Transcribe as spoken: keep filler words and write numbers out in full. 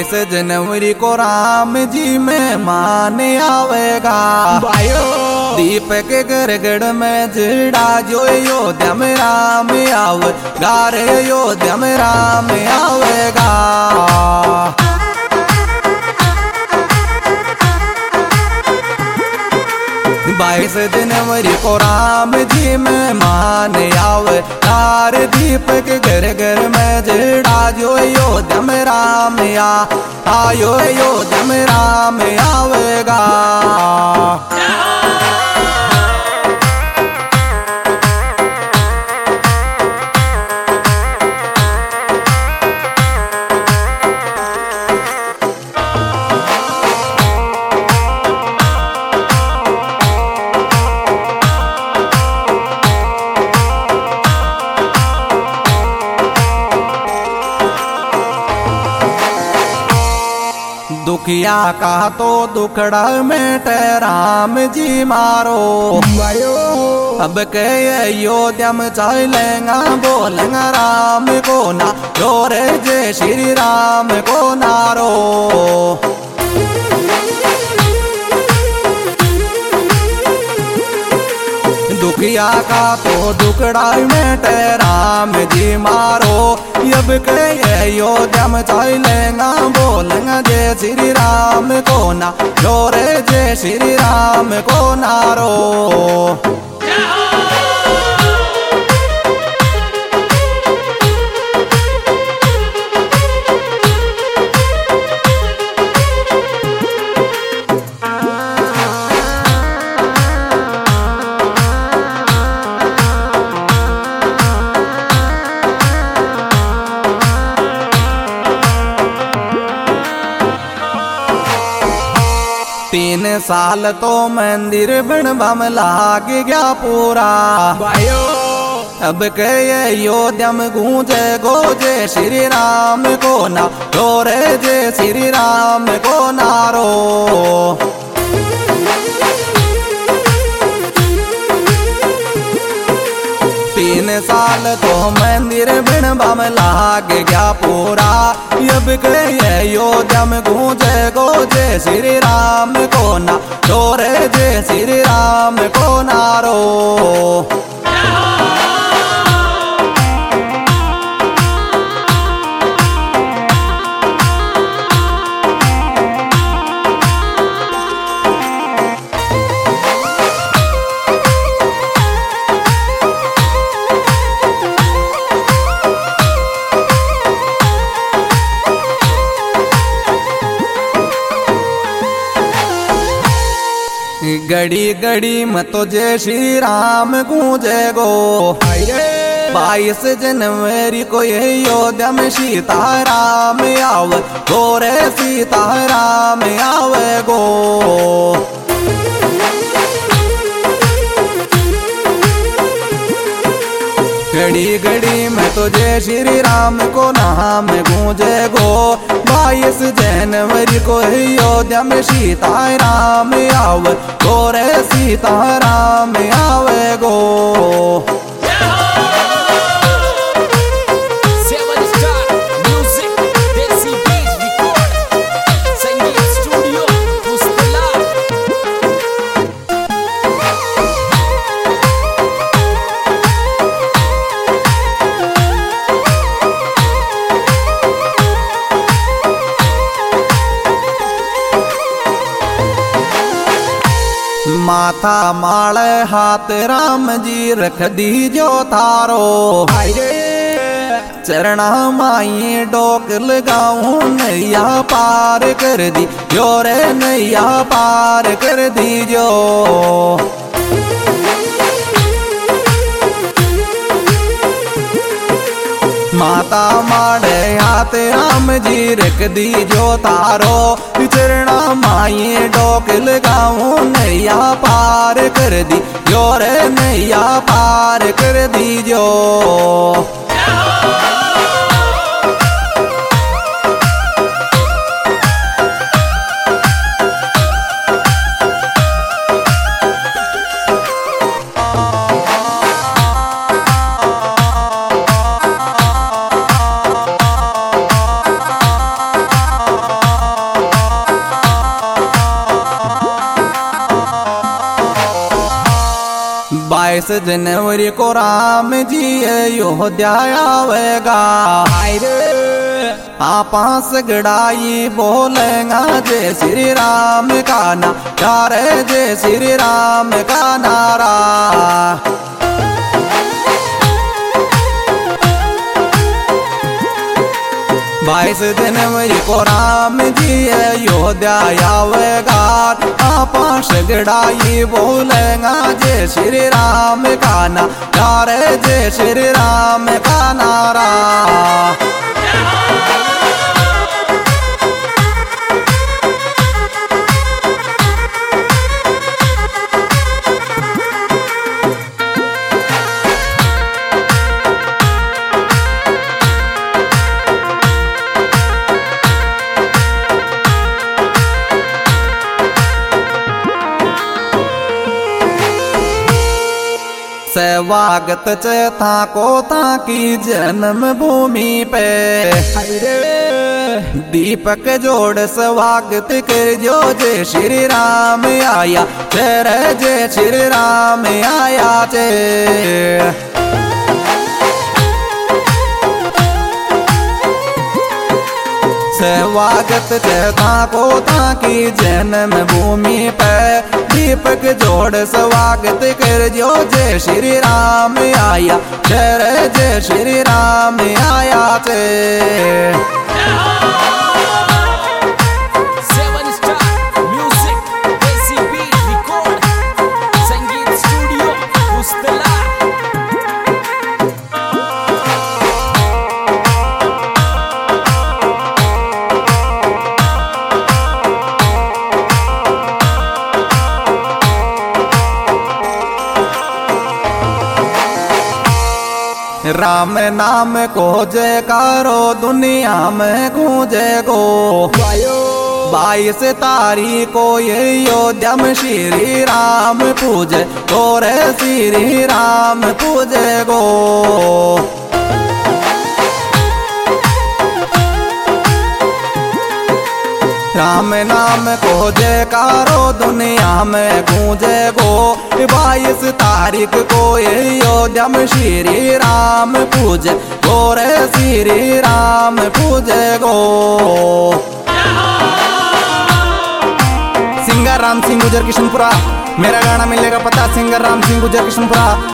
बाईस जनवरी को राम जी मेहमान आवेगा भाइयों। दीपक गरगड़ में जिड़ा जो अयोध्या में राम आवेगा रे अयोध्या में राम आवेगा। बाईस जनवरी को राम जी मेहमान आवे तार दीपक घर घर में जिड़ा जो अयोध्या में राम आ आयो अयोध्या में राम आवेगा। दुखिया का तो दुखड़ा में राम जी मारो भाइयों। अब के अयोध्या में चलेंगा बोलेंगा राम को ना जोरे जय श्री राम को नारो। दुखिया का तो दुखड़ा में राम जी मारो अब के अयोध्या में चलेंगा बोलेंगा जय श्री राम को ना जोरे जय श्री राम को नारो। तीन साल तो मंदिर बनवा में लाग गया पूरा भाइयों। अब के अयोध्या में गूंजे गोजे श्री राम को ना जोरे जय श्री राम को नारो। तीन साल तो मंदिर बनवा में लाग गया पूरा अब के अयोध्या में गूंजे गोजे श्री राम को ना जोरे जय श्री राम को नारो। गड़ी गड़ी में तो जय श्री राम गूंजे गो बाईस जनवरी को अयोध्या में सीताराम आवे गोरे सीताराम आवे गो। घड़ी घड़ी में तो जय श्री राम को नाम गूंजे गो बाईस जनवरी को अयोध्या में सीताराम आवे गोरे सीताराम आवे गो। माथा माले हाथ राम जी रख दी जो थारो चरणा माई डोक लगाऊं नैया पार कर दी जो रे नैया पार कर दी जो। माता माड़े हाथ राम जी रख दी जो तारो चरणा माई डोक लगाऊं नैया पार कर दी जो रे नैया पार कर दी जो। बाईस जनवरी को राम जी अयोध्या आवेगा। आपा सगड़ाई बोलेगा जय श्री राम का नारा, जय श्री राम का नारा। बाईस जनवरी को राम जी अयोध्या आवेगा। आपा सगड़ाई बोलेगा जय श्री राम का नारा, जय श्री राम का नारा। स्वागत चेता को ताकि जन्म भूमि पे, दीपक जोड़ स्वागत कर जो जय श्री राम आया, जय जय श्री राम आया जय। स्वागत चेता को ताकि जन्म भूमि पे, दीपक जोड़ स्वागत कर जो जय श्री राम आया, जय जय श्री राम आया जय। Seven star music Desi beat record संगीत स्टूडियो पुस्तला। राम नाम को जयकारो दुनिया में गूंजे गो। बाईस तारीख को ये अयोध्या में श्री राम पूजे गोरे, श्री राम पूजे गो। राम नाम को जयकारो दुनिया में गूंजे गो। बाईस तारीख को अयोध्या में श्री राम पूजे गोरे, श्री राम पूजे गो। सिंगर राम सिंह गुजर किशनपुरा, मेरा गाना मिलेगा पता सिंगर राम सिंह गुजर किशनपुरा।